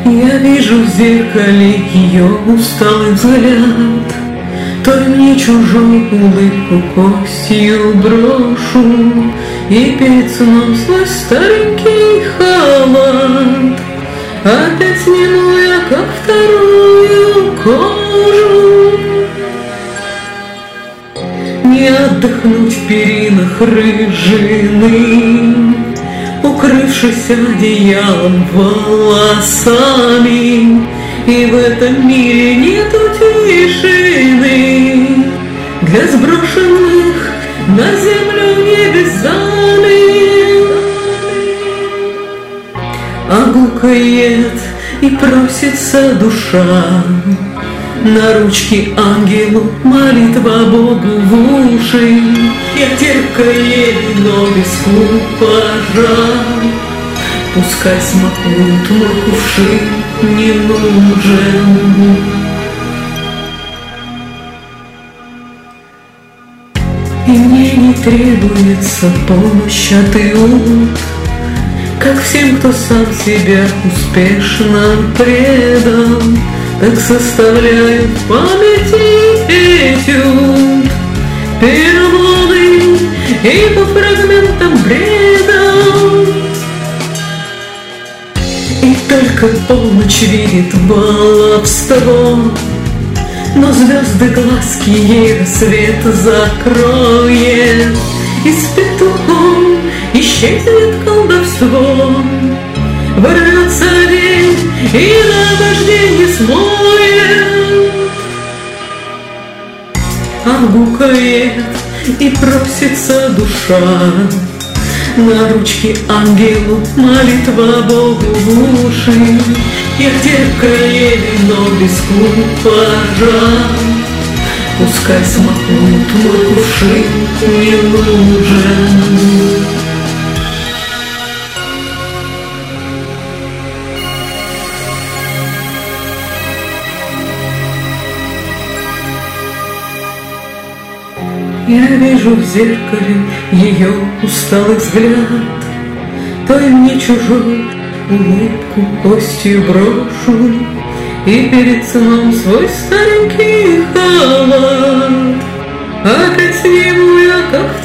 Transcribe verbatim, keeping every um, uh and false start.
Я вижу в зеркале ее усталый взгляд, то ли мне чужую улыбку костью брошу, и перед сном свой старенький халат опять сниму я, как вторую кожу. Не отдохнуть в перинах рыжины, укрывшись одеялом волосами, и в этом мире нету тишины для сброшенных на землю небесами. А гукает и просится душа, на ручки ангелу молитва Богу в уши. Я терпкое вино без купажа, пускай смакуют, мой кувшин не нужен. И мне не требуется помощь от иуд, как всем, кто сам себя успешно предал, так составляю в памяти этюд переломный и по фрагментам бреда. И только полночь видит волшебство, но звезды глазки ей рассвет закроет, и с петухом исчезнет колдовство. Ворвется день и наваждение смоет, а гукает и просится душа, на ручки ангелу молитва Богу в уши. Я терпкое вино без купажа, пускай смакуют, мой кувшин не нужен. Я вижу в зеркале ее усталый взгляд, то ли мне чужую улыбку костью брошу, и перед сном свой старенький халат опять сниму я, как